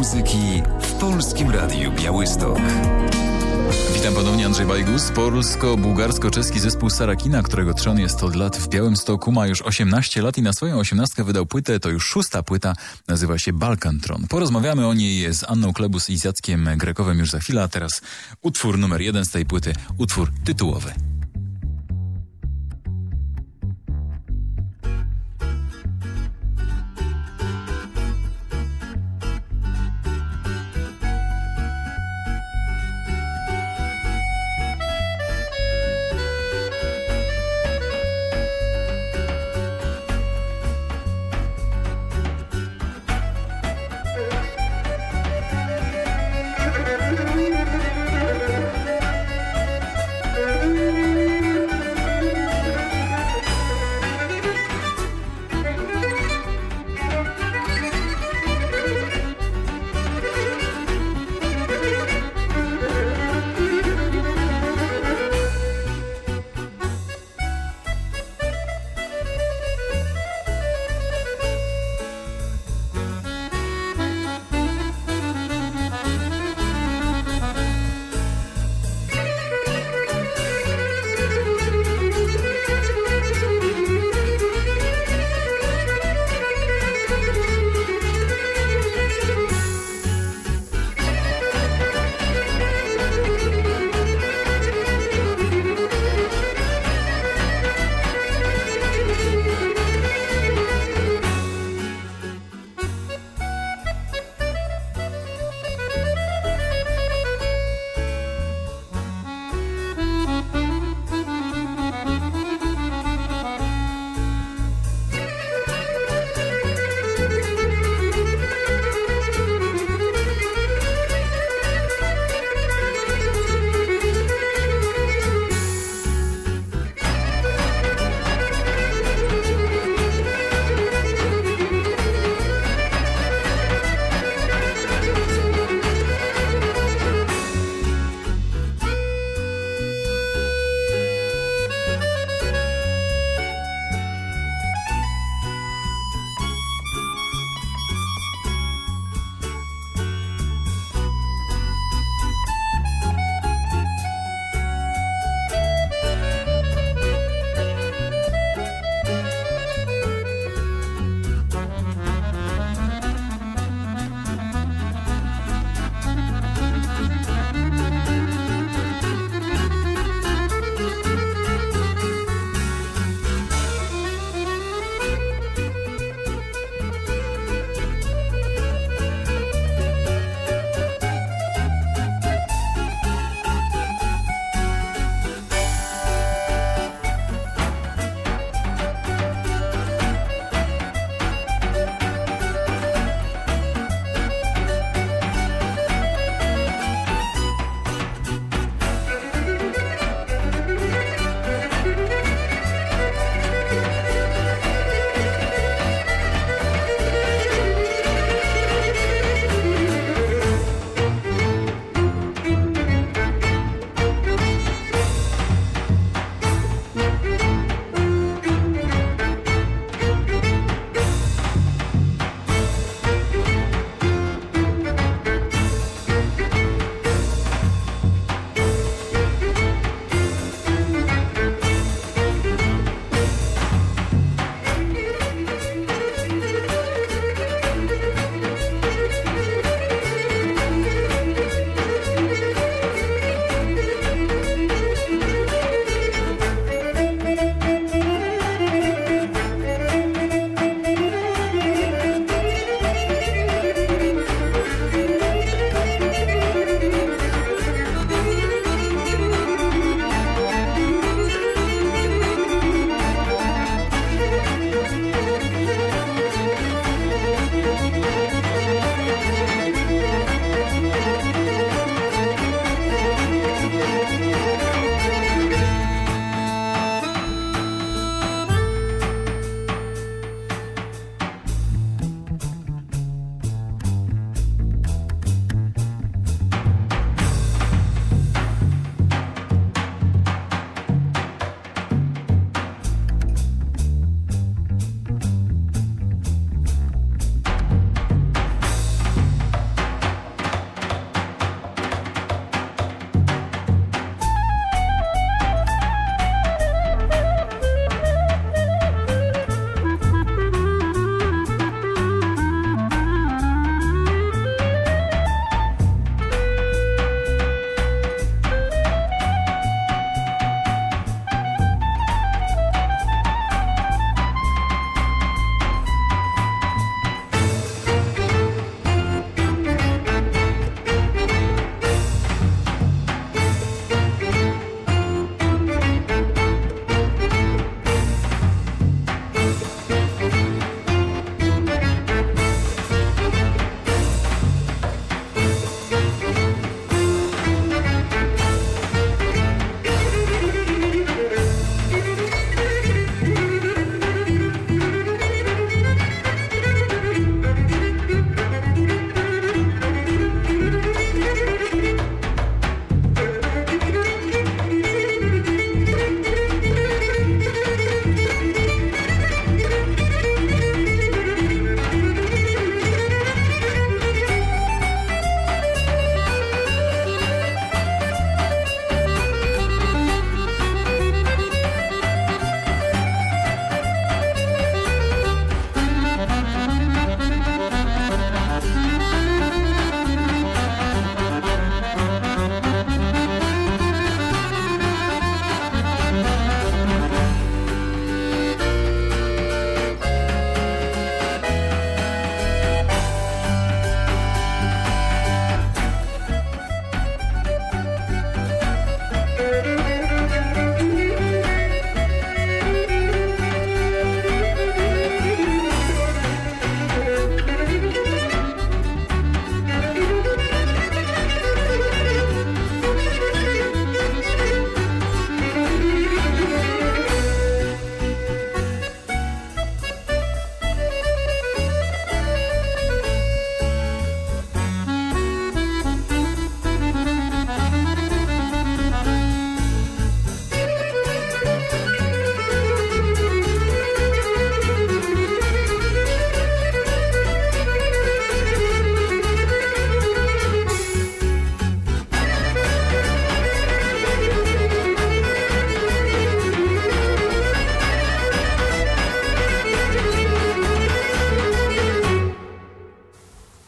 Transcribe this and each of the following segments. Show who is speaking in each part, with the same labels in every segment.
Speaker 1: muzyki w Polskim Radiu Białystok.
Speaker 2: Witam ponownie, Andrzej Bajgus. Polsko-bułgarsko-czeski zespół Sarakina, którego trzon jest od lat w Białymstoku, ma już 18 lat i na swoją 18 wydał płytę, to już 6. płyta, nazywa się Balkantron. Porozmawiamy o niej z Anną Klebus i z Jackiem Grekowem już za chwilę, a teraz utwór numer 1 z tej płyty, utwór tytułowy.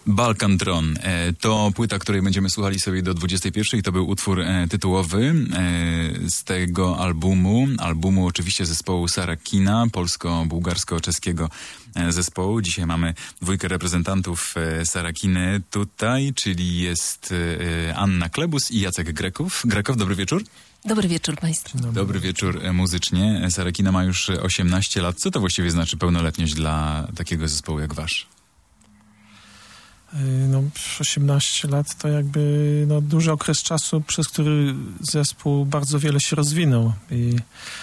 Speaker 2: Balkan Dron. To płyta, której będziemy słuchali sobie do 21. To był utwór tytułowy z tego albumu oczywiście zespołu Sarakina, polsko-bułgarsko-czeskiego zespołu. Dzisiaj mamy dwójkę reprezentantów Sarakiny tutaj, czyli jest Anna Klebus i Jacek Grekow, dobry wieczór.
Speaker 3: Dobry wieczór Państwu.
Speaker 2: Dobry wieczór muzycznie. Sarakina ma już 18 lat. Co to właściwie znaczy pełnoletność dla takiego zespołu jak wasz?
Speaker 4: 18 lat to jakby duży okres czasu, przez który zespół bardzo wiele się rozwinął i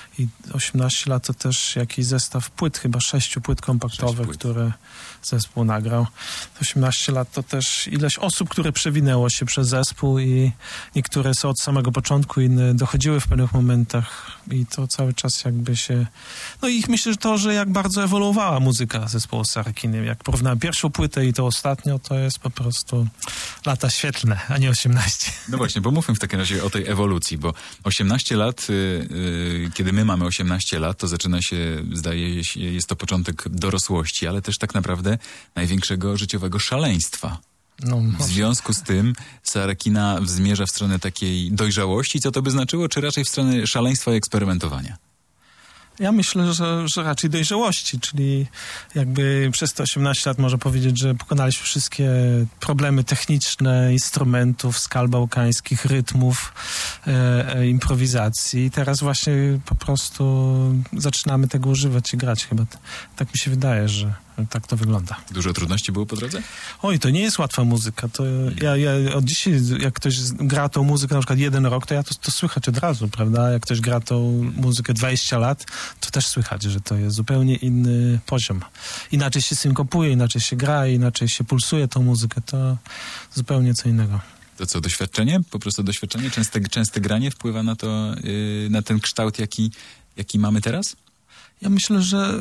Speaker 4: 18 lat to też jakiś zestaw płyt, chyba 6 płyt kompaktowych, które zespół nagrał. 18 lat to też ileś osób, które przewinęło się przez zespół i niektóre są od samego początku, inne dochodziły w pewnych momentach i to cały czas jakby się... i myślę, że jak bardzo ewoluowała muzyka zespołu Sarakiny. Jak porównałem pierwszą płytę i to ostatnio, to jest po prostu lata świetlne, a nie 18.
Speaker 2: No właśnie, pomówmy w takim razie o tej ewolucji, bo 18 lat, kiedy my mamy 18 lat, to zaczyna się, zdaje się, jest to początek dorosłości, ale też tak naprawdę największego życiowego szaleństwa. W związku z tym Sarakina zmierza w stronę takiej dojrzałości. Co to by znaczyło? Czy raczej w stronę szaleństwa i eksperymentowania?
Speaker 4: Ja myślę, że raczej dojrzałości, czyli jakby przez te 18 lat można powiedzieć, że pokonaliśmy wszystkie problemy techniczne, instrumentów, skal bałkańskich, rytmów, improwizacji. I teraz właśnie po prostu zaczynamy tego używać i grać chyba. Tak mi się wydaje, że tak to wygląda.
Speaker 2: Dużo trudności było po drodze?
Speaker 4: Oj, to nie jest łatwa muzyka. To ja od dzisiaj, jak ktoś gra tą muzykę na przykład 1 rok, to to słychać od razu, prawda? Jak ktoś gra tą muzykę 20 lat, to też słychać, że to jest zupełnie inny poziom. Inaczej się synkopuje, inaczej się gra, inaczej się pulsuje tą muzykę. To zupełnie co innego.
Speaker 2: To co, doświadczenie? Po prostu doświadczenie? Częste granie wpływa na to, na ten kształt, jaki mamy teraz?
Speaker 4: Ja myślę, że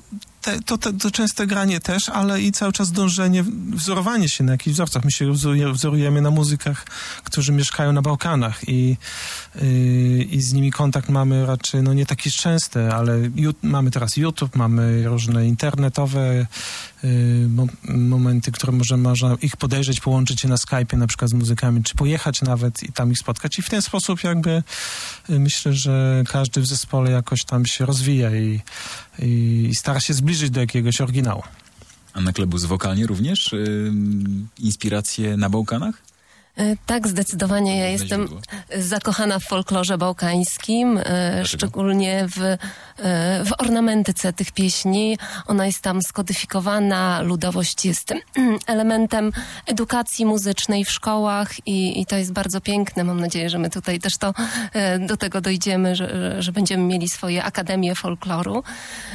Speaker 4: to częste granie też, ale i cały czas dążenie, wzorowanie się na jakichś wzorcach. My się wzorujemy na muzykach, którzy mieszkają na Bałkanach i z nimi kontakt mamy raczej, nie taki częsty, ale mamy teraz YouTube, mamy różne internetowe momenty, które można ich podejrzeć, połączyć się na Skype'ie na przykład z muzykami, czy pojechać nawet i tam ich spotkać. I w ten sposób jakby myślę, że każdy w zespole jakoś tam się rozwija i stara się zbliżyć do jakiegoś oryginału.
Speaker 2: Anna Klebus, wokalnie również? Inspiracje na Bałkanach?
Speaker 3: Tak, zdecydowanie. Ja jestem zakochana w folklorze bałkańskim, szczególnie w ornamentyce tych pieśni. Ona jest tam skodyfikowana, ludowość jest elementem edukacji muzycznej w szkołach i to jest bardzo piękne. Mam nadzieję, że my tutaj też do tego dojdziemy, że będziemy mieli swoje akademie folkloru.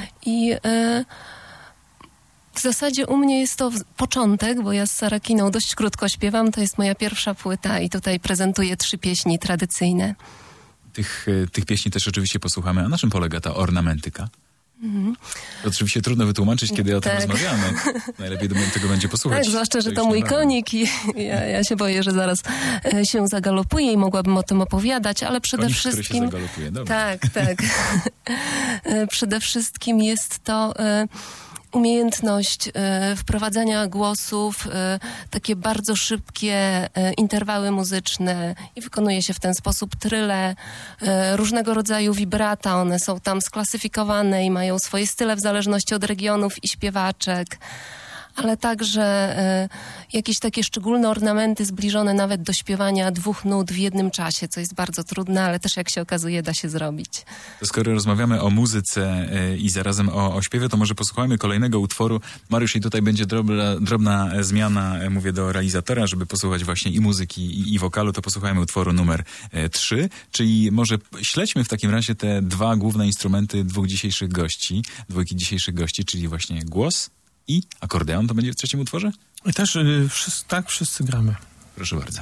Speaker 3: W zasadzie u mnie jest to początek, bo ja z Sarakiną dość krótko śpiewam. To jest moja pierwsza płyta i tutaj prezentuję 3 pieśni tradycyjne.
Speaker 2: Tych pieśni też oczywiście posłuchamy. A na czym polega ta ornamentyka? To oczywiście trudno wytłumaczyć, kiedy o tym rozmawiamy. Najlepiej tego będzie posłuchać.
Speaker 3: Tak, zwłaszcza, że to mój konik i ja się boję, że zaraz się zagalopuje i mogłabym o tym opowiadać, ale przede
Speaker 2: konik,
Speaker 3: wszystkim...
Speaker 2: który się zagalopuje. Dobra.
Speaker 3: Tak. Przede wszystkim jest to... umiejętność wprowadzania głosów, takie bardzo szybkie interwały muzyczne i wykonuje się w ten sposób tryle, różnego rodzaju wibrata. One są tam sklasyfikowane i mają swoje style w zależności od regionów i śpiewaczek, ale także jakieś takie szczególne ornamenty zbliżone nawet do śpiewania 2 nut w jednym czasie, co jest bardzo trudne, ale też jak się okazuje da się zrobić.
Speaker 2: To skoro rozmawiamy o muzyce i zarazem o śpiewie, to może posłuchajmy kolejnego utworu. Mariusz, i tutaj będzie drobna zmiana, mówię do realizatora, żeby posłuchać właśnie i muzyki i wokalu, to posłuchajmy utworu numer 3, czyli może śledźmy w takim razie te 2 główne instrumenty dwójki dzisiejszych gości, czyli właśnie głos i akordeon. To będzie w trzecim utworze?
Speaker 4: I też wszyscy gramy.
Speaker 2: Proszę bardzo.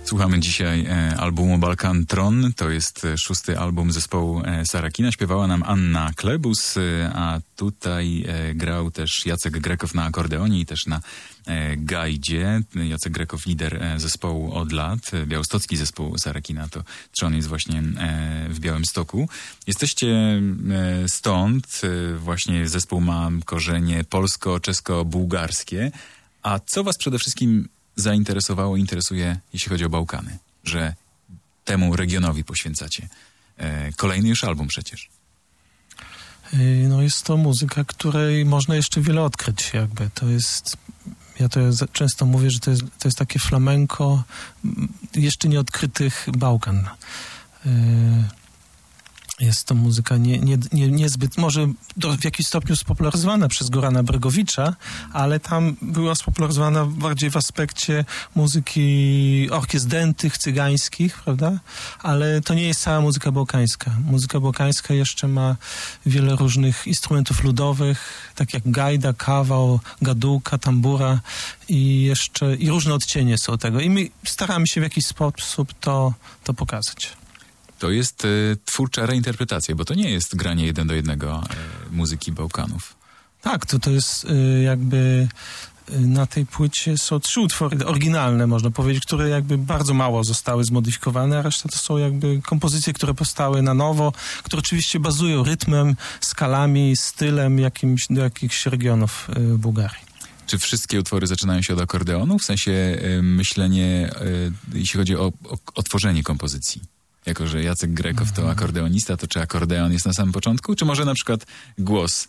Speaker 2: Słuchamy dzisiaj albumu Balkan Tron. To jest 6. album zespołu Sarakina. Śpiewała nam Anna Klebus, a tutaj grał też Jacek Grekow na akordeonie i też na gajdzie. Jacek Grekow, lider zespołu od lat. Białostocki zespół Sarakina, to Trzon jest właśnie w Białymstoku. Jesteście stąd, właśnie zespół ma korzenie polsko-czesko-bułgarskie. A co was przede wszystkim zainteresowało, interesuje, jeśli chodzi o Bałkany, że temu regionowi poświęcacie kolejny już album przecież?
Speaker 4: No jest to muzyka, której można jeszcze wiele odkryć jakby. To jest, ja to często mówię, że to jest takie flamenko jeszcze nieodkrytych Bałkan. Jest to muzyka niezbyt, może w jakimś stopniu spopularyzowana przez Gorana Bregowicza, ale tam była spopularyzowana bardziej w aspekcie muzyki orkiestr dętych, cygańskich, prawda? Ale to nie jest cała muzyka bałkańska. Muzyka bałkańska jeszcze ma wiele różnych instrumentów ludowych, tak jak gajda, kawał, gadułka, tambura i różne odcienie są tego. I my staramy się w jakiś sposób to pokazać.
Speaker 2: To jest twórcza reinterpretacja, bo to nie jest granie 1:1 muzyki Bałkanów.
Speaker 4: Tak, to jest jakby na tej płycie są 3 utwory oryginalne, można powiedzieć, które jakby bardzo mało zostały zmodyfikowane, a reszta to są jakby kompozycje, które powstały na nowo, które oczywiście bazują rytmem, skalami, stylem do jakichś regionów Bułgarii.
Speaker 2: Czy wszystkie utwory zaczynają się od akordeonu? W sensie myślenie, jeśli chodzi o tworzenie kompozycji? Jako że Jacek Grekow to akordeonista, to czy akordeon jest na samym początku? Czy może na przykład głos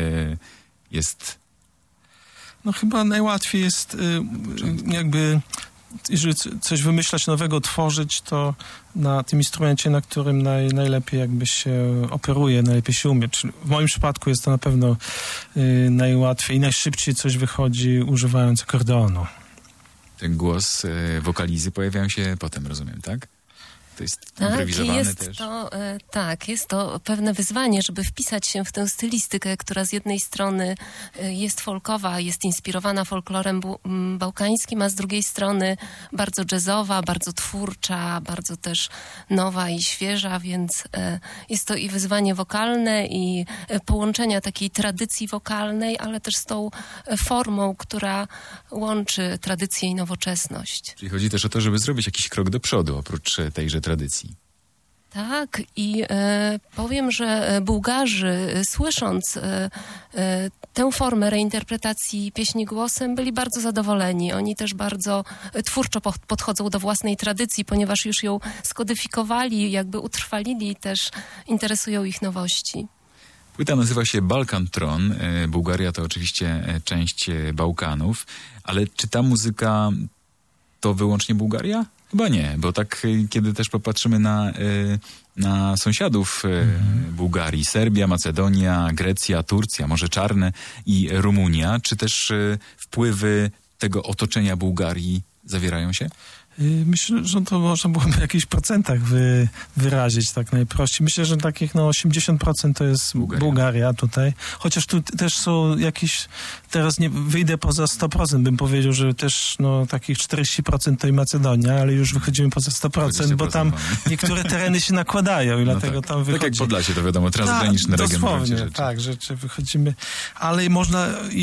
Speaker 2: jest...
Speaker 4: No chyba najłatwiej jest jakby, jeżeli coś wymyślać nowego, tworzyć, to na tym instrumencie, na którym najlepiej jakby się operuje, najlepiej się umie. Czyli w moim przypadku jest to na pewno najłatwiej i najszybciej coś wychodzi używając akordeonu.
Speaker 2: Ten głos, wokalizy pojawiają się potem, rozumiem, tak? To jest improwizowane też.
Speaker 3: Jest to pewne wyzwanie, żeby wpisać się w tę stylistykę, która z jednej strony jest folkowa, jest inspirowana folklorem bałkańskim, a z drugiej strony bardzo jazzowa, bardzo twórcza, bardzo też nowa i świeża, więc jest to i wyzwanie wokalne, i połączenia takiej tradycji wokalnej, ale też z tą formą, która łączy tradycję i nowoczesność.
Speaker 2: Czyli chodzi też o to, żeby zrobić jakiś krok do przodu, oprócz tejże tradycji.
Speaker 3: Tak, i powiem, że Bułgarzy, słysząc tę formę reinterpretacji pieśni głosem, byli bardzo zadowoleni. Oni też bardzo twórczo podchodzą do własnej tradycji, ponieważ już ją skodyfikowali, jakby utrwalili, też interesują ich nowości.
Speaker 2: Płyta nazywa się Balkan Tron. Bułgaria to oczywiście część Bałkanów, ale czy ta muzyka to wyłącznie Bułgaria? Chyba nie, bo tak kiedy też popatrzymy na sąsiadów Bułgarii, Serbia, Macedonia, Grecja, Turcja, Morze Czarne i Rumunia, czy też wpływy tego otoczenia Bułgarii zawierają się?
Speaker 4: Myślę, że to można byłoby w jakichś procentach wyrazić tak najprościej. Myślę, że takich 80% to jest Bułgaria tutaj. Chociaż tu też są jakieś, teraz nie wyjdę poza 100%, bym powiedział, że też takich 40% to i Macedonia, ale już wychodzimy poza 100%, bo tam niektóre tereny się nakładają i dlatego tam wychodzi.
Speaker 2: Tak jak Podlasie, to wiadomo, transgraniczny region.
Speaker 4: Dosłownie, tak, że wychodzimy. Ale można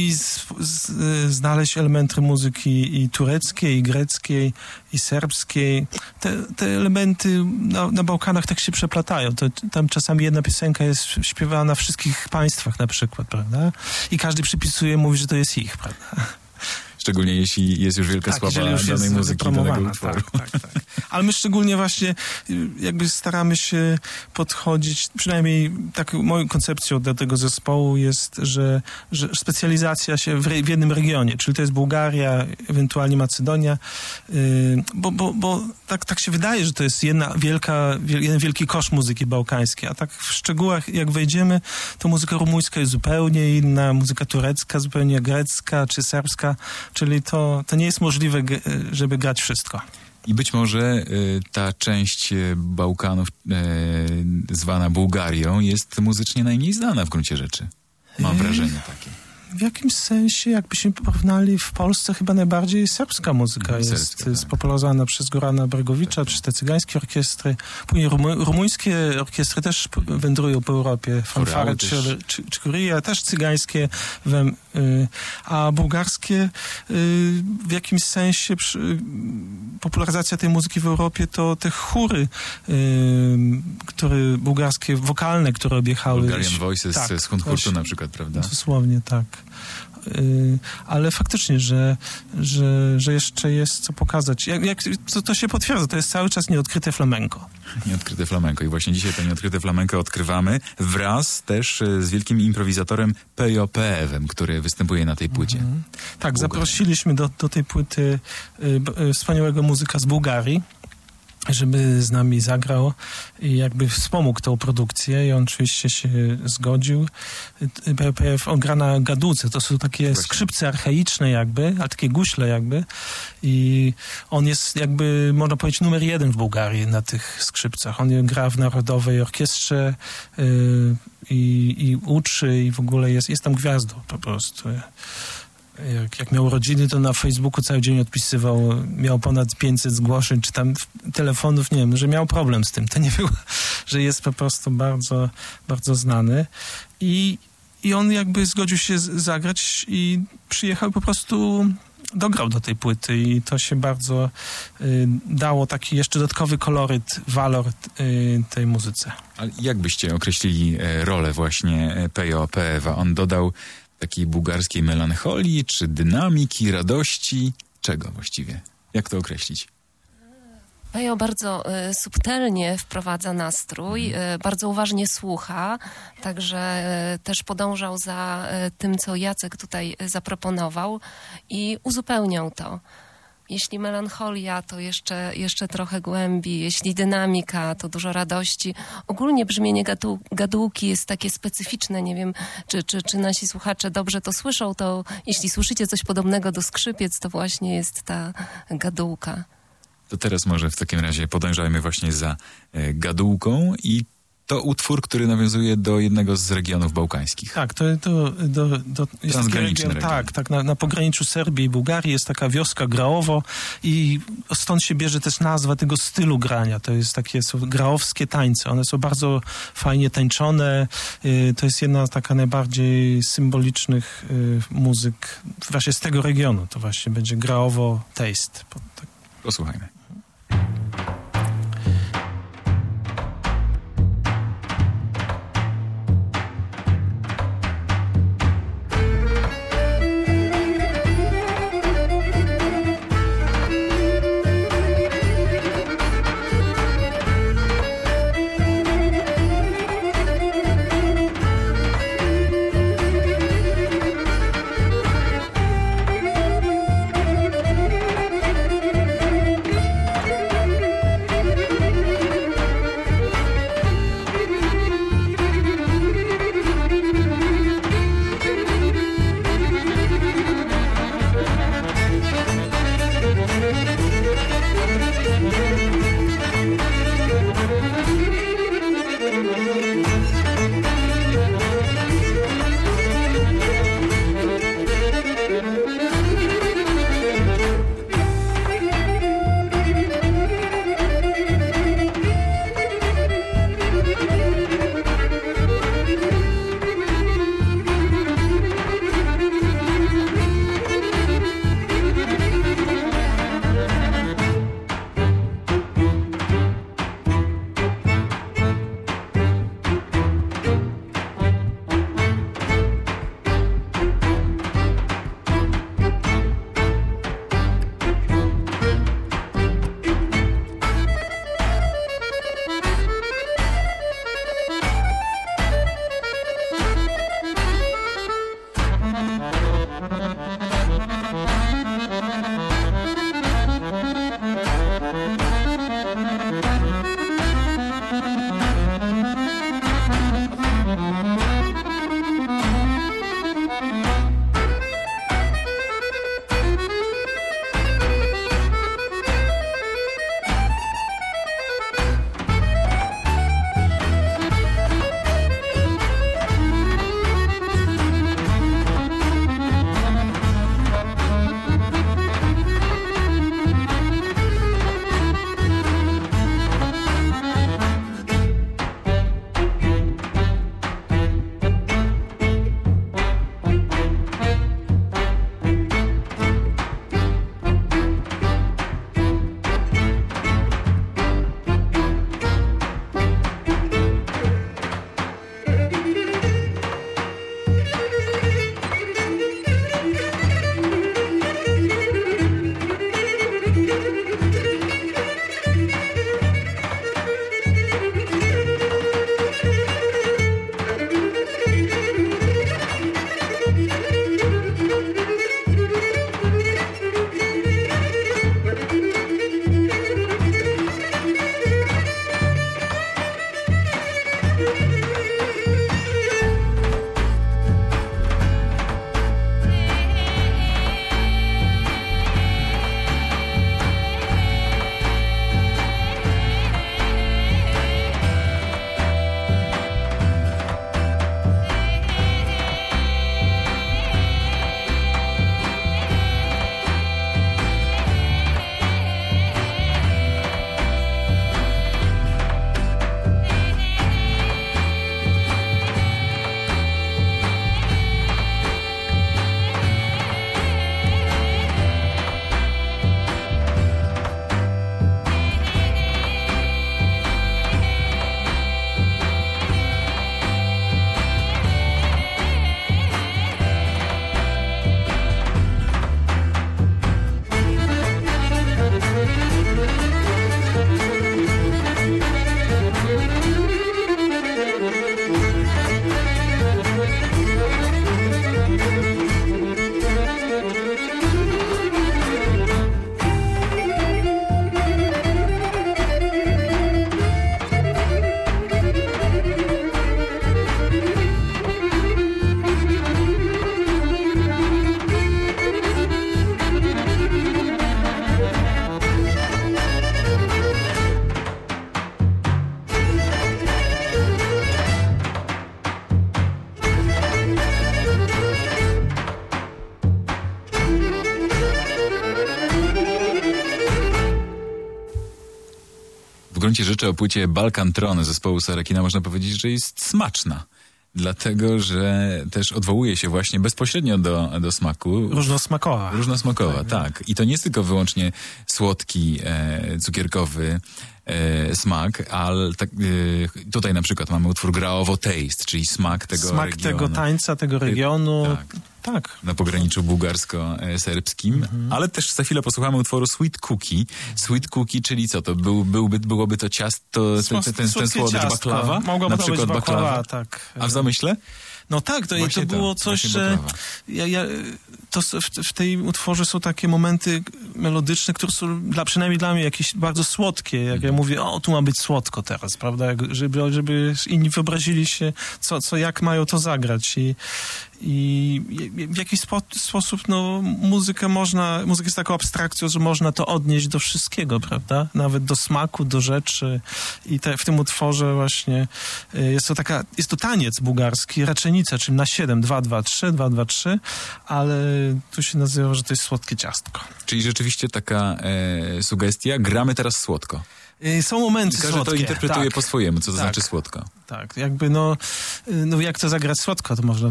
Speaker 4: znaleźć elementy muzyki i tureckiej, i greckiej, i serbskiej. Te elementy na Bałkanach tak się przeplatają. Tam czasami jedna piosenka jest śpiewana w wszystkich państwach na przykład, prawda? I każdy przypisuje, mówi, że to jest ich, prawda?
Speaker 2: Szczególnie jeśli jest już wielka sława danej muzyki, danego utworu.
Speaker 4: Tak. Ale my szczególnie właśnie jakby staramy się podchodzić, przynajmniej taką moją koncepcją dla tego zespołu jest, że specjalizacja się w jednym regionie, czyli to jest Bułgaria, ewentualnie Macedonia, bo tak się wydaje, że to jest jeden wielki kosz muzyki bałkańskiej, a tak w szczegółach jak wejdziemy, to muzyka rumuńska jest zupełnie inna, muzyka turecka, zupełnie grecka czy serbska, czyli to nie jest możliwe, żeby grać wszystko.
Speaker 2: I być może ta część Bałkanów zwana Bułgarią jest muzycznie najmniej znana w gruncie rzeczy. Mam wrażenie takie.
Speaker 4: W jakimś sensie, jakbyśmy porównali, w Polsce chyba najbardziej serbska muzyka jest spopularyzowana przez Gorana Bregowicza, czy te cygańskie orkiestry. Później rumuńskie orkiestry też wędrują po Europie. Fanfare czy Kuria, też cygańskie, a bułgarskie w jakimś sensie popularyzacja tej muzyki w Europie to te chóry, bułgarskie, wokalne, które objechały.
Speaker 2: Bulgarian Voices z Hunhurtu na przykład, prawda?
Speaker 4: Dosłownie, tak. Ale faktycznie, że jeszcze jest co pokazać. To się potwierdza, to jest cały czas nieodkryte flamenco.
Speaker 2: Nieodkryte flamenco i właśnie dzisiaj to nieodkryte flamenco odkrywamy wraz też z wielkim improwizatorem Pejo Peewem, który występuje na tej płycie.
Speaker 4: Tak, zaprosiliśmy do tej płyty wspaniałego muzyka z Bułgarii, żeby z nami zagrał i jakby wspomógł tą produkcję i on oczywiście się zgodził. On gra na gaduce, to są takie skrzypce archaiczne jakby, ale takie guśle jakby i on jest jakby, można powiedzieć, numer 1 w Bułgarii na tych skrzypcach. On gra w Narodowej Orkiestrze i uczy i w ogóle jest tam gwiazdą po prostu. Jak miał urodziny, to na Facebooku cały dzień odpisywał, miał ponad 500 zgłoszeń, czy tam telefonów, nie wiem, że miał problem z tym. To nie było, że jest po prostu bardzo, bardzo znany. I on jakby zgodził się zagrać i przyjechał, po prostu dograł do tej płyty i to się bardzo dało taki jeszcze dodatkowy koloryt, walor tej muzyce.
Speaker 2: Ale jak byście określili rolę właśnie Pejo Peewa? On dodał takiej bułgarskiej melancholii, czy dynamiki, radości? Czego właściwie? Jak to określić?
Speaker 3: Pejo bardzo subtelnie wprowadza nastrój, bardzo uważnie słucha, także też podążał za tym, co Jacek tutaj zaproponował i uzupełniał to. Jeśli melancholia, to jeszcze trochę głębi. Jeśli dynamika, to dużo radości. Ogólnie brzmienie gadułki jest takie specyficzne. Nie wiem, czy nasi słuchacze dobrze to słyszą. To jeśli słyszycie coś podobnego do skrzypiec, to właśnie jest ta gadułka.
Speaker 2: To teraz może w takim razie podążajmy właśnie za gadułką i to utwór, który nawiązuje do jednego z regionów bałkańskich.
Speaker 4: Tak, to jest
Speaker 2: transgraniczny region.
Speaker 4: Tak, na pograniczu Serbii i Bułgarii jest taka wioska Graowo i stąd się bierze też nazwa tego stylu grania. To jest są graowskie tańce. One są bardzo fajnie tańczone. To jest jedna z taka najbardziej symbolicznych muzyk właśnie z tego regionu. To właśnie będzie Graowo Taste.
Speaker 2: Posłuchajmy. W gruncie rzeczy o płycie Balkan Tron zespołu Sarakina można powiedzieć, że jest smaczna. Dlatego, że też odwołuje się właśnie bezpośrednio do smaku.
Speaker 4: Różnosmakowa.
Speaker 2: Różnosmakowa, tak. I to nie jest tylko wyłącznie słodki, cukierkowy smak, ale tak, tutaj na przykład mamy utwór Graowo Taste, czyli smak tego
Speaker 4: Smak
Speaker 2: regionu.
Speaker 4: tego tańca, tego regionu. Tak.
Speaker 2: Na pograniczu bułgarsko-serbskim, ale też za chwilę posłuchamy utworu Sweet Cookie. Sweet Cookie, czyli co to? Byłoby to ciasto, ten słodycz baklawa?
Speaker 4: Mogłoby
Speaker 2: na
Speaker 4: to być
Speaker 2: przykład
Speaker 4: baklawa, tak.
Speaker 2: A w zamyśle?
Speaker 4: No tak, to było coś, że w tej utworze są takie momenty melodyczne, które są przynajmniej dla mnie jakieś bardzo słodkie. Jak ja mówię, tu ma być słodko teraz, prawda? Żeby inni wyobrazili się, jak mają to zagrać. I w jakiś sposób muzyka jest taką abstrakcją, że można to odnieść do wszystkiego, prawda? Nawet do smaku, do rzeczy. I w tym utworze właśnie jest to taniec bułgarski, raczenica, czyli na 7, 2, 2, 3, 2, 2, 3, ale tu się nazywa, że to jest słodkie ciastko.
Speaker 2: Czyli rzeczywiście taka sugestia, gramy teraz słodko.
Speaker 4: Są momenty
Speaker 2: słodkie.
Speaker 4: Każdy
Speaker 2: to interpretuje
Speaker 4: tak.
Speaker 2: po swojemu, co to znaczy słodko.
Speaker 4: Tak, jakby jak to zagrać słodko, to można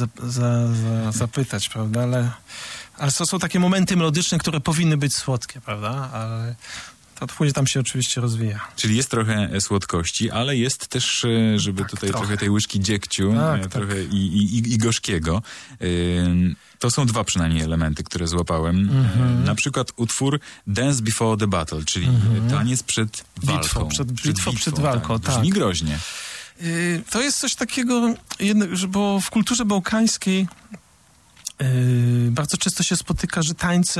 Speaker 4: zapytać, prawda, ale są takie momenty melodyczne, które powinny być słodkie, prawda, ale to później tam się oczywiście rozwija.
Speaker 2: Czyli jest trochę słodkości, ale jest też, żeby tutaj trochę tej łyżki dziegciu, trochę i gorzkiego. To są dwa przynajmniej elementy, które złapałem. Na przykład utwór Dance Before the Battle, czyli taniec przed walką.
Speaker 4: Przed walką, tak.
Speaker 2: Brzmi groźnie.
Speaker 4: To jest coś takiego, bo w kulturze bałkańskiej bardzo często się spotyka, że tańce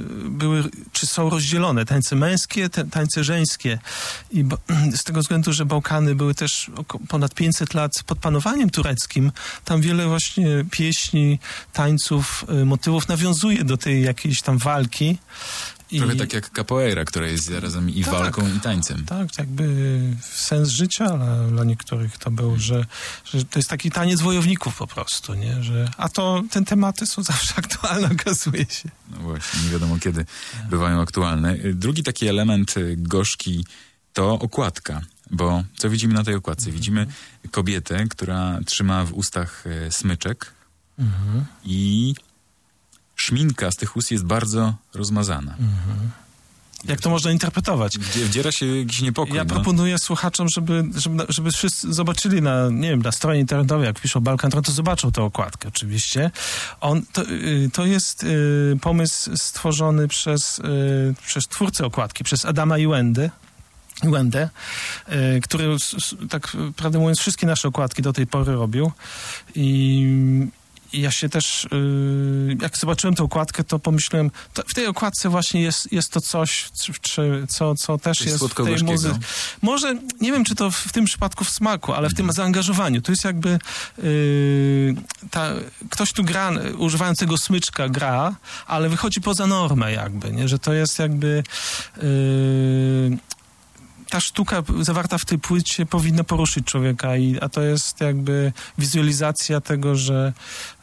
Speaker 4: są rozdzielone. Tańce męskie, tańce żeńskie. I z tego względu, że Bałkany były też ponad 500 lat pod panowaniem tureckim, tam wiele właśnie pieśni, tańców, motywów nawiązuje do tej jakiejś tam walki.
Speaker 2: Trochę tak jak capoeira, która jest zarazem i walką, i tańcem.
Speaker 4: Tak, jakby sens życia dla niektórych to był, że to jest taki taniec wojowników po prostu, nie? Te tematy są zawsze aktualne, okazuje się.
Speaker 2: No właśnie, nie wiadomo kiedy bywają aktualne. Drugi taki element gorzki to okładka, bo co widzimy na tej okładce? Widzimy kobietę, która trzyma w ustach smyczek i szminka z tych ust jest bardzo rozmazana.
Speaker 4: Jak to można interpretować?
Speaker 2: Wdziera się jakiś niepokój.
Speaker 4: Ja proponuję słuchaczom, żeby wszyscy zobaczyli na stronie internetowej, jak piszą Balkan Tron, to zobaczą tę okładkę oczywiście. To jest pomysł stworzony przez twórcę okładki, przez Adama Iwendę, który, tak prawdę mówiąc, wszystkie nasze okładki do tej pory robił. I ja się też, jak zobaczyłem tę okładkę, to pomyślałem, w tej okładce właśnie jest to coś, co też jest w tej muzyce. Może, nie wiem, czy to w tym przypadku w smaku, ale w tym zaangażowaniu. To jest jakby ktoś tu gra, używając tego smyczka gra, ale wychodzi poza normę jakby, nie? Że to jest jakby ta sztuka zawarta w tej płycie powinna poruszyć człowieka, a to jest jakby wizualizacja tego, że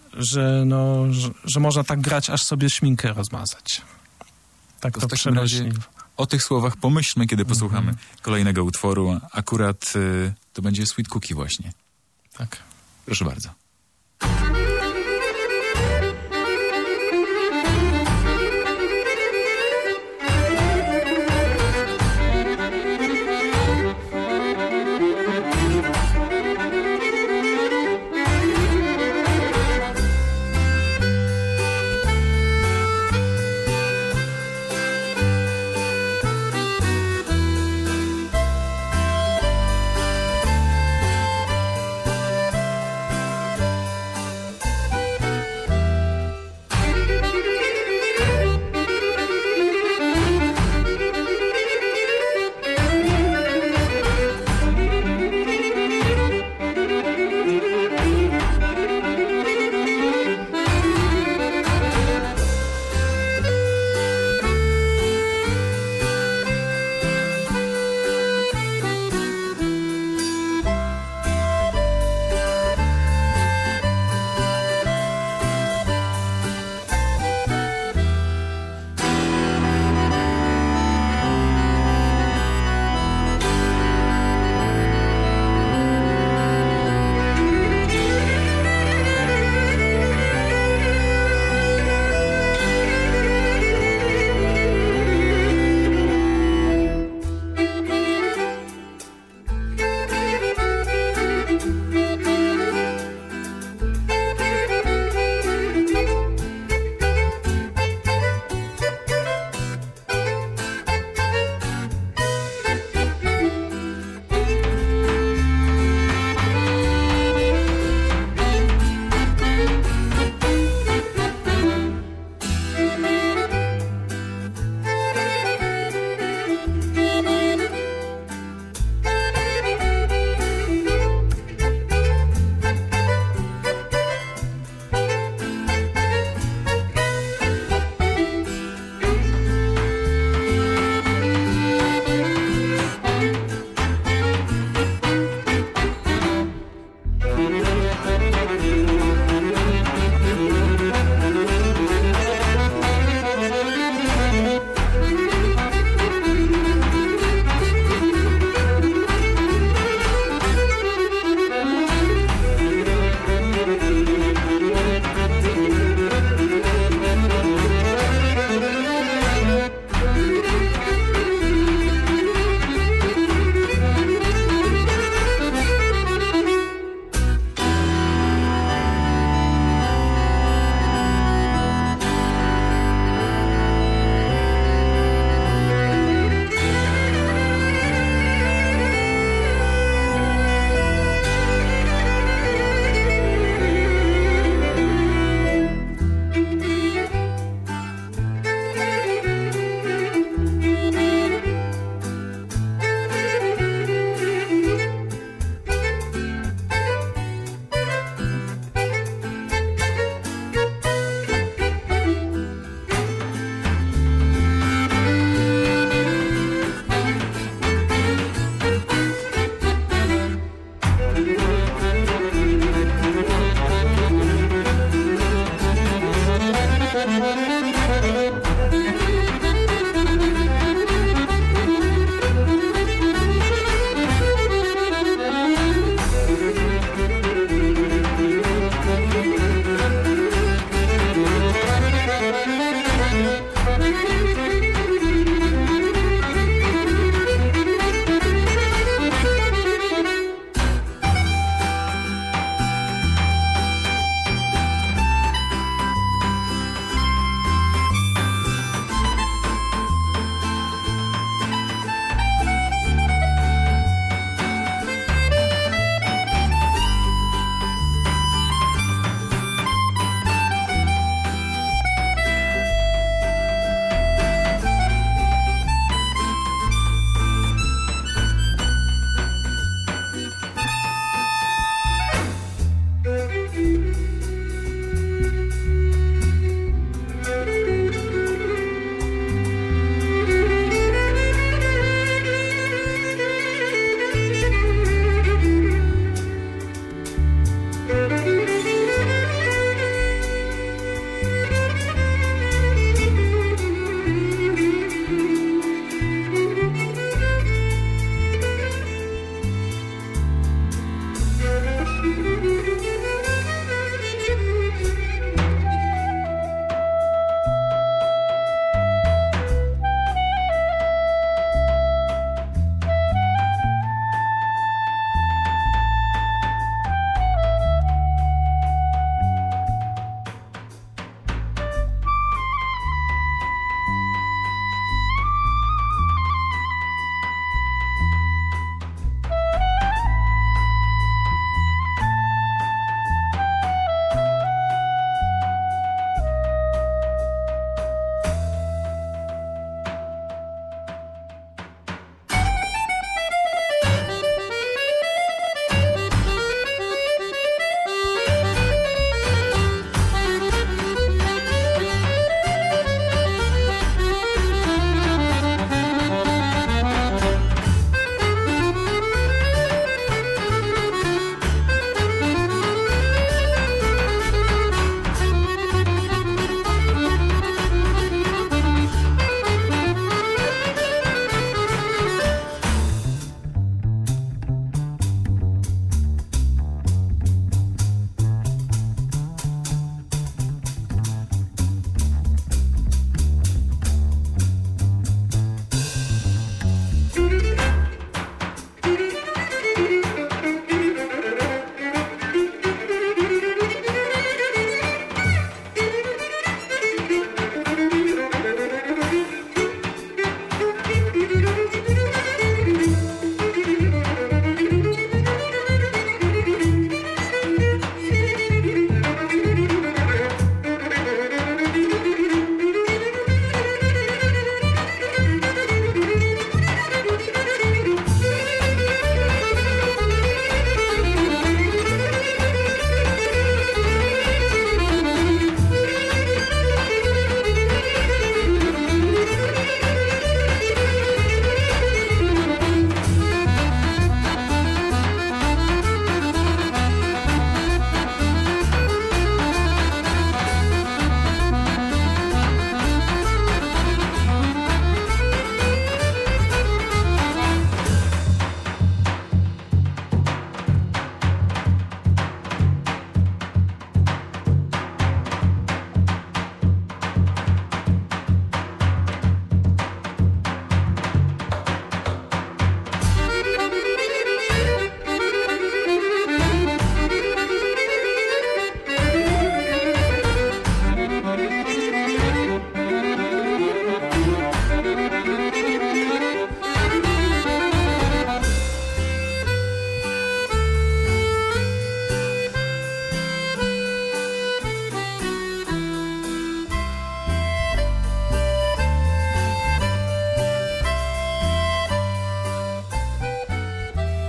Speaker 4: można tak grać, aż sobie szminkę rozmazać. Tak to
Speaker 2: w takim razie o tych słowach pomyślmy, kiedy posłuchamy kolejnego utworu. Akurat to będzie Sweet Cookie właśnie.
Speaker 4: Tak.
Speaker 2: Proszę bardzo.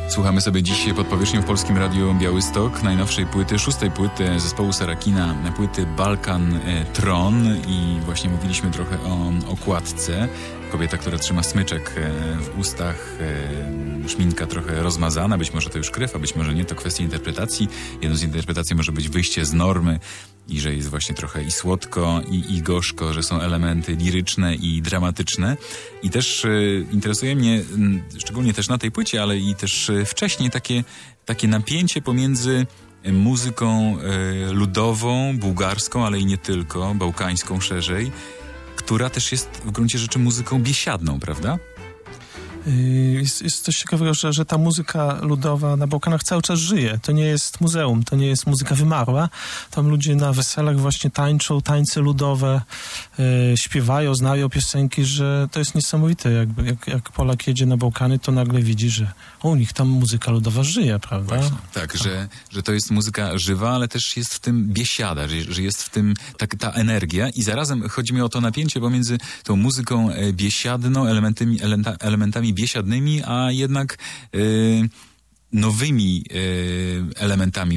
Speaker 2: Słuchamy sobie dziś pod powierzchnią w Polskim Radiu Białystok najnowszej płyty, 6. płyty zespołu Sarakina, płyty Balkan Tron i właśnie mówiliśmy trochę o okładce. Kobieta, która trzyma smyczek w ustach, szminka trochę rozmazana, być może to już krew, a być może nie, to kwestia interpretacji. Jedną z interpretacji może być wyjście z normy i że jest właśnie trochę i słodko, i gorzko, że są elementy liryczne i dramatyczne. I też interesuje mnie, szczególnie też na tej płycie, ale i też wcześniej, takie napięcie pomiędzy muzyką ludową, bułgarską, ale i nie tylko, bałkańską szerzej, która też jest w gruncie rzeczy muzyką biesiadną, prawda?
Speaker 4: Jest coś ciekawego, że ta muzyka ludowa na Bałkanach cały czas żyje. To nie jest muzeum, to nie jest muzyka wymarła. Tam ludzie na weselach właśnie tańczą, tańce ludowe, śpiewają, znają piosenki, że to jest niesamowite. Jak Polak jedzie na Bałkany, to nagle widzi, że u nich tam muzyka ludowa żyje, prawda?
Speaker 2: Właśnie, tak, że to jest muzyka żywa, ale też jest w tym biesiada, że jest w tym ta energia i zarazem chodzi mi o to napięcie pomiędzy tą muzyką biesiadną, elementami biesiadnymi, a jednak nowymi elementami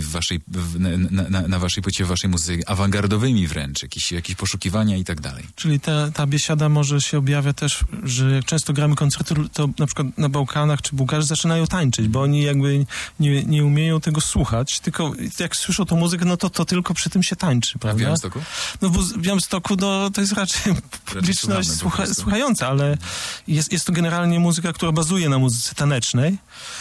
Speaker 2: na waszej płycie, w waszej muzyce, awangardowymi wręcz, jakieś poszukiwania i tak dalej.
Speaker 4: Czyli ta biesiada może się objawia też, że jak często gramy koncerty, to na przykład na Bałkanach czy Bułgarzy zaczynają tańczyć, bo oni jakby nie umieją tego słuchać, tylko jak słyszą tą muzykę, no to tylko przy tym się tańczy, prawda?
Speaker 2: A w Białymstoku?
Speaker 4: No w Białymstoku to jest raczej publiczność słuchająca, ale jest to generalnie muzyka, która bazuje na muzyce tanecznej.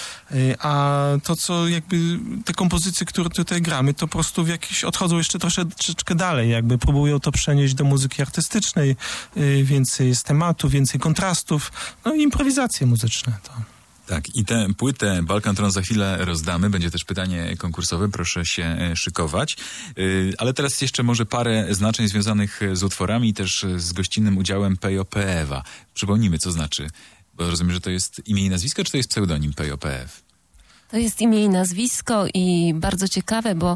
Speaker 4: A to, co jakby te kompozycje, które tutaj gramy, to po prostu odchodzą jeszcze troszeczkę dalej, jakby próbują to przenieść do muzyki artystycznej, więcej jest tematu, więcej kontrastów, no i improwizacje muzyczne. To.
Speaker 2: Tak, i tę płytę Balkan Tron za chwilę rozdamy, będzie też pytanie konkursowe, proszę się szykować, ale teraz jeszcze może parę znaczeń związanych z utworami i też z gościnnym udziałem PJPF-a. Przypomnijmy, co znaczy. Bo rozumiem, że to jest imię i nazwisko, czy to jest pseudonim PJPF?
Speaker 3: To jest imię i nazwisko i bardzo ciekawe, bo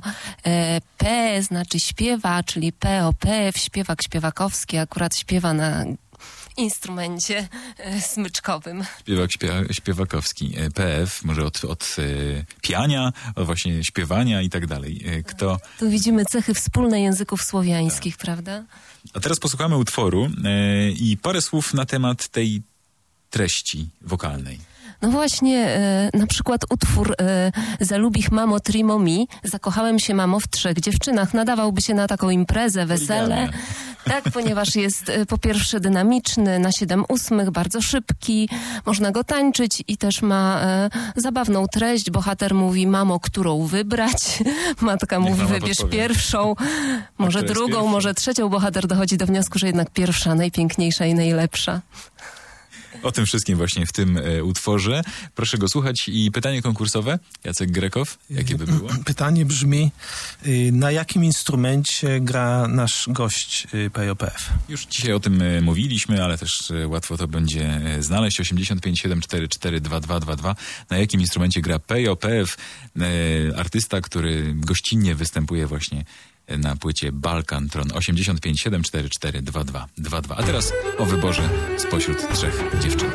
Speaker 3: P znaczy śpiewa, czyli POPF, śpiewak śpiewakowski, akurat śpiewa na instrumencie smyczkowym.
Speaker 2: Śpiewak śpiewakowski. PF, może od piania, od właśnie śpiewania i tak dalej.
Speaker 3: Tu widzimy cechy wspólne języków słowiańskich, prawda?
Speaker 2: A teraz posłuchamy utworu i parę słów na temat tej treści wokalnej.
Speaker 3: No właśnie, na przykład utwór Zalubich mamo trimo mi, zakochałem się mamo w 3 dziewczynach, nadawałby się na taką imprezę, wesele. Tak, ponieważ jest po pierwsze dynamiczny, na 7/8, bardzo szybki, można go tańczyć i też ma zabawną treść. Bohater mówi, mamo, którą wybrać? Matka mówi, wybierz pierwszą, może drugą, może trzecią. Bohater dochodzi do wniosku, że jednak pierwsza, najpiękniejsza i najlepsza.
Speaker 2: O tym wszystkim właśnie w tym utworze. Proszę go słuchać i pytanie konkursowe. Jacek Grekow, jakie by było?
Speaker 4: Pytanie brzmi, na jakim instrumencie gra nasz gość PJPF?
Speaker 2: Już dzisiaj o tym mówiliśmy, ale też łatwo to będzie znaleźć. 85 744 2222. Na jakim instrumencie gra PJPF? Artysta, który gościnnie występuje właśnie na płycie Balkan Tron. 85 744 2222. A teraz o wyborze spośród 3 dziewczyn.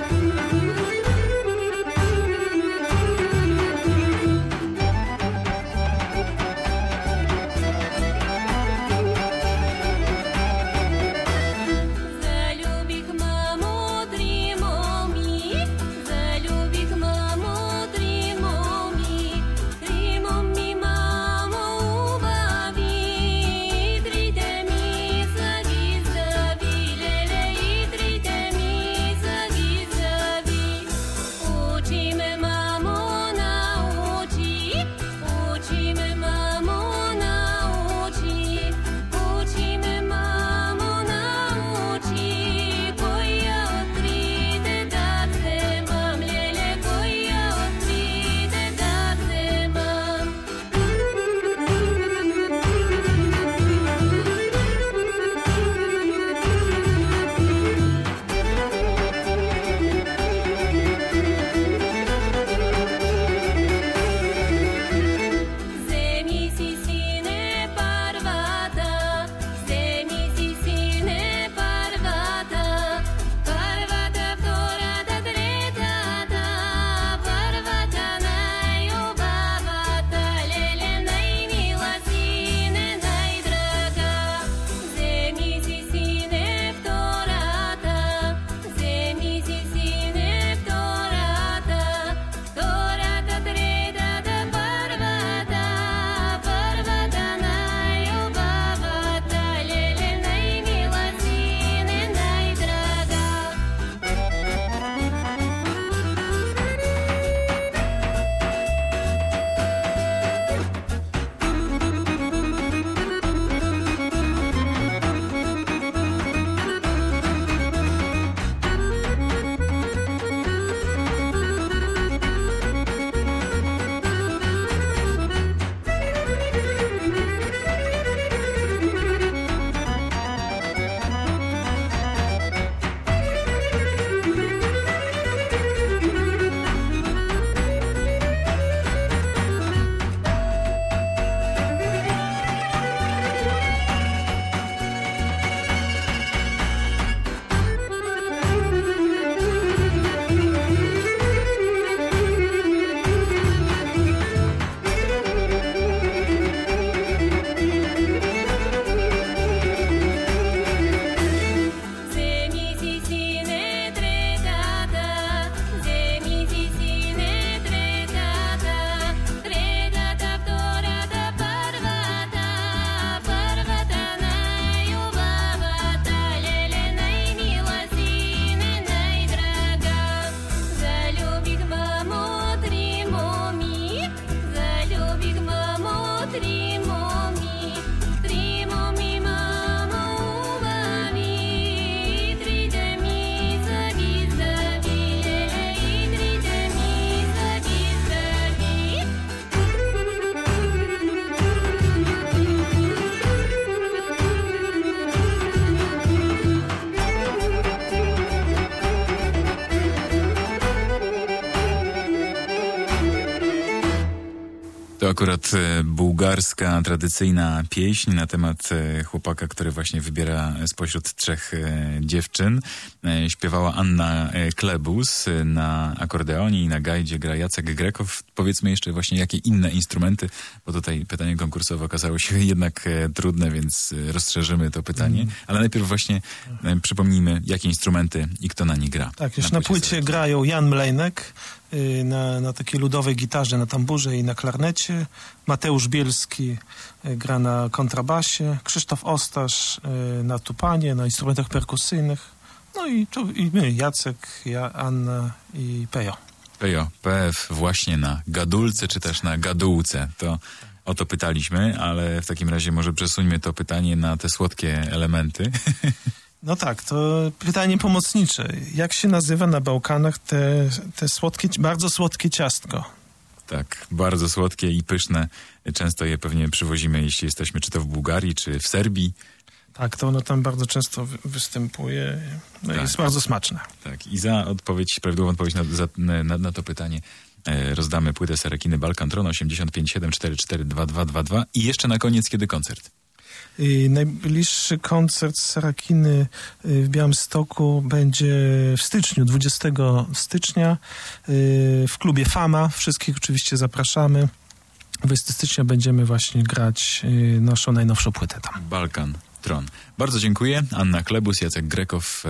Speaker 2: akurat bułgarska, tradycyjna pieśń na temat chłopaka, który właśnie wybiera spośród 3 dziewczyn. Śpiewała Anna Klebus, na akordeonie i na gajdzie gra Jacek Grekow. Powiedzmy jeszcze właśnie, jakie inne instrumenty, bo tutaj pytanie konkursowe okazało się jednak trudne, więc rozszerzymy to pytanie. Ale najpierw właśnie przypomnijmy, jakie instrumenty i kto na nie gra.
Speaker 4: Tak, już na płycie grają Jan Mlejnek na takiej ludowej gitarze, na tamburze i na klarnecie. Mateusz Bielski gra na kontrabasie. Krzysztof Ostasz na tupanie, na instrumentach perkusyjnych. No i my, Jacek, Anna i Pejo.
Speaker 2: Pejo, PF właśnie na gadulce, czy też na gadułce. To o to pytaliśmy, ale w takim razie może przesuńmy to pytanie na te słodkie elementy.
Speaker 4: No tak, to pytanie pomocnicze. Jak się nazywa na Bałkanach te słodkie, bardzo słodkie ciastko?
Speaker 2: Tak, bardzo słodkie i pyszne. Często je pewnie przywozimy, jeśli jesteśmy czy to w Bułgarii, czy w Serbii.
Speaker 4: Tak, to ono tam bardzo często występuje. No tak. Jest bardzo smaczne.
Speaker 2: Tak, i za odpowiedź, prawidłową odpowiedź na to pytanie rozdamy płytę Sarakiny Balkan Tron 85 744 2222. I jeszcze na koniec, kiedy koncert?
Speaker 4: Najbliższy koncert Sarakiny w Białymstoku będzie w styczniu, 20 stycznia w klubie Fama. Wszystkich oczywiście zapraszamy. 20 stycznia będziemy właśnie grać naszą najnowszą płytę tam.
Speaker 2: Balkan Tron. Bardzo dziękuję. Anna Klebus, Jacek Grekow,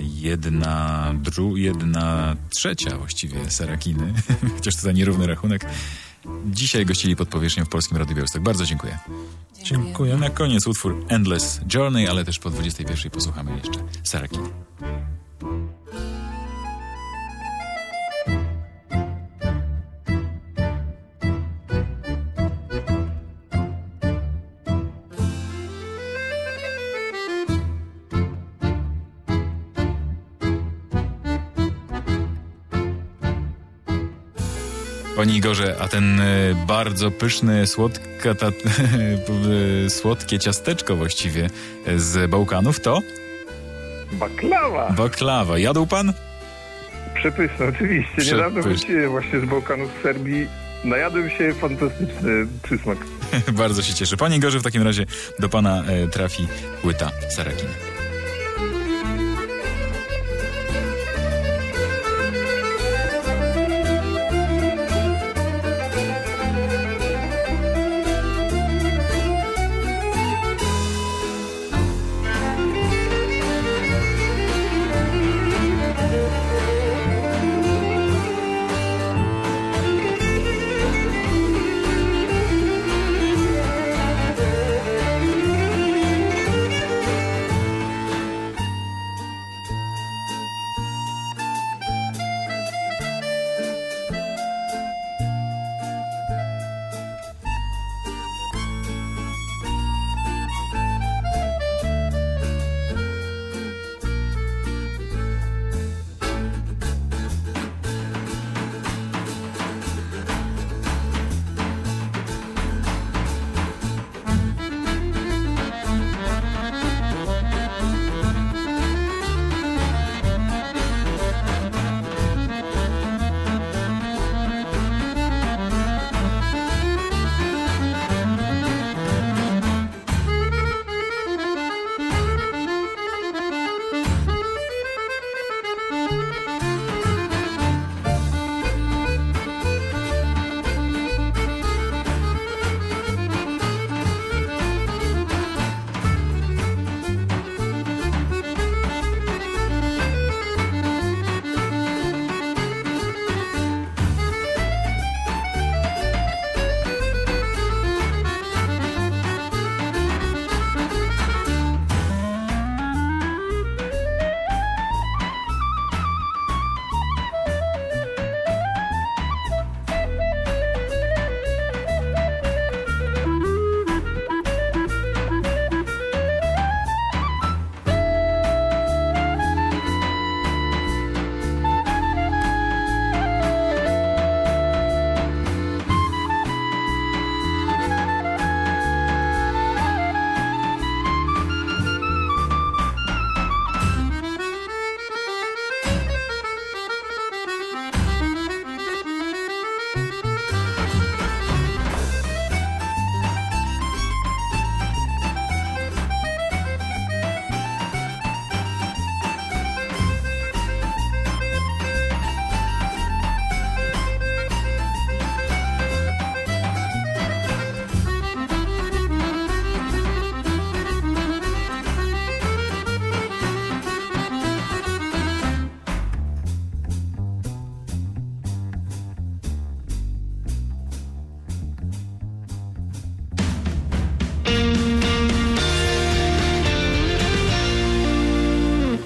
Speaker 2: 1/3 właściwie Sarakiny, chociaż to za nierówny rachunek. Dzisiaj gościli pod powierzchnią w Polskim Radiu Białystok. Bardzo dziękuję.
Speaker 4: Dziękuję.
Speaker 2: Na koniec utwór Endless Journey, ale też po 21 posłuchamy jeszcze Sarakiny. Panie Igorze, a ten bardzo pyszny, słodkie ciasteczko właściwie z Bałkanów to?
Speaker 5: Baklawa.
Speaker 2: Baklawa. Jadł pan?
Speaker 5: Przepyszne, oczywiście. Niedawno wróciłem właśnie z Bałkanów, z Serbii. Najadłem się, fantastyczny przysmak.
Speaker 2: Bardzo się cieszę. Panie Igorze, w takim razie do pana trafi płyta Sarakiny.